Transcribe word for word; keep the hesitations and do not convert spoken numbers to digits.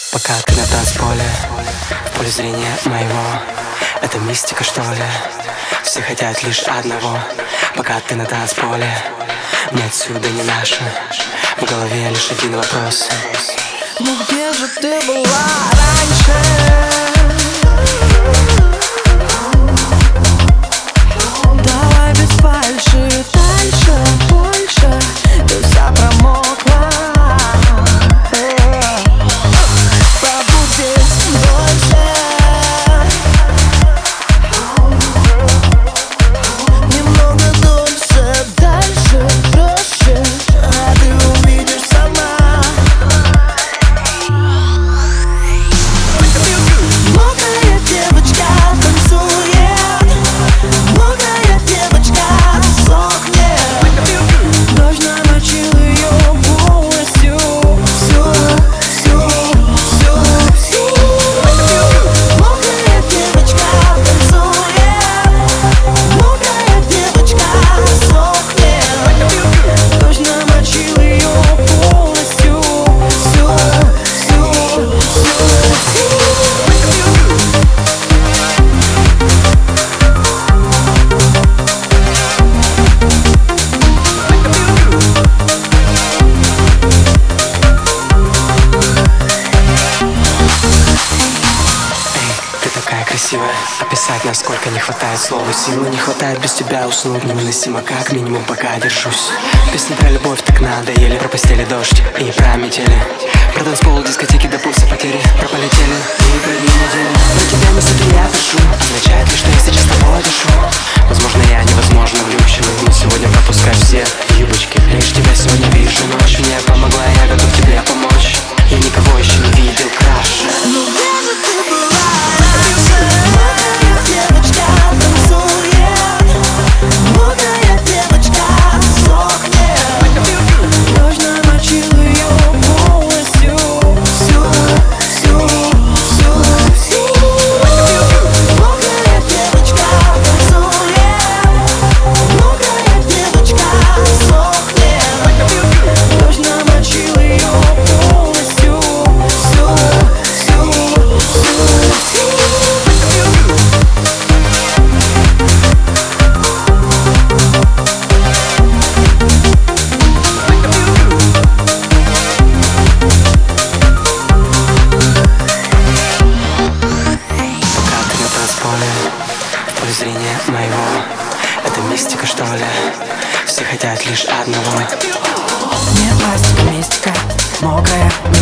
Пока ты на танцполе, в поле зрения моего. Это мистика, что ли? Все хотят лишь одного. Пока ты на танцполе, мне отсюда не наше. В голове лишь один вопрос: ну где же ты была раньше? Давай без фальши, дальше, больше. Ты вся промокла. Побудь здесь дольше. Немного дольше, дальше, проще. А ты увидишь сама. Мокрая девочка танцует. Мокрая девочка сохнет. Дождь намочил ее полностью. Всю, всю, всю, всю. Мокрая девочка танцует. Мокрая девочка сохнет. Дождь намочил ее полностью. Всю, всю, всю, всю. ты такая красивая. Описать, насколько не хватает слова. Силы не хватает без тебя уснуть невыносимо. Как минимум пока держусь. Песни про любовь так надоели. Про постели дождь и про метели. Про танцпол, дискотеки до пульса потери. Про полетели и про дни недели. Про тебя мысли я пишу. Означает ли, что я сейчас с тобой дышу? Возможно, я невозможно влюбчивый, но сегодня пропускай все юбочки. Лишь тебя сегодня вижу. Ночь мне помогла, я готов тебе помочь. Я никого еще не видел краше. Ну где же ты была раньше? Мокрая девочка танцует. Мокрая девочка сохнет. Дождь намочил ее полностью. Всю, всю, всю, всю. Мокрая девочка танцует. Мокрая девочка сохнет. Дождь намочил ее полностью. Всю, всю, всю, всю. Пока ты на танцполе, в поле зрения моего. Это мистика, что ли? Все хотят лишь одного. Не пластика, мистика, мокрая